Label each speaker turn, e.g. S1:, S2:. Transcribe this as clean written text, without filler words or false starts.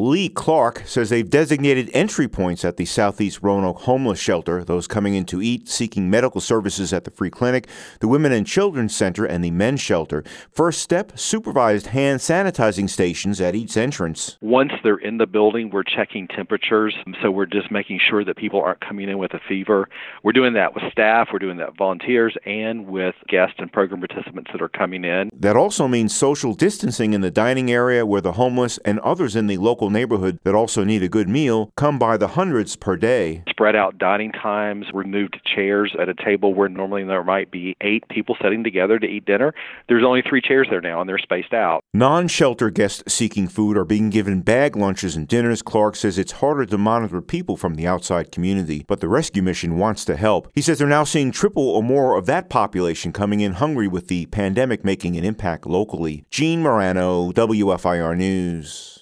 S1: Lee Clark says they've designated entry points at the Southeast Roanoke Homeless Shelter, those coming in to eat, seeking medical services at the free clinic, the Women and Children's Center, and the Men's Shelter. First step, supervised hand sanitizing stations at each entrance.
S2: Once they're in the building, we're checking temperatures, so we're just making sure that people aren't coming in with a fever. We're doing that with staff, we're doing that with volunteers, and with guests and program participants that are coming in.
S1: That also means social distancing in the dining area where the homeless and others in the local neighborhood that also need a good meal come by the hundreds per day.
S2: Spread out dining times, removed chairs at a table where normally there might be 8 people sitting together to eat dinner. There's only 3 chairs there now, and they're spaced out.
S1: Non-shelter guests seeking food are being given bag lunches and dinners. Clark says it's harder to monitor people from the outside community, but the rescue mission wants to help. He says they're now seeing triple or more of that population coming in hungry with the pandemic making an impact locally. Gene Marano, WFIR News.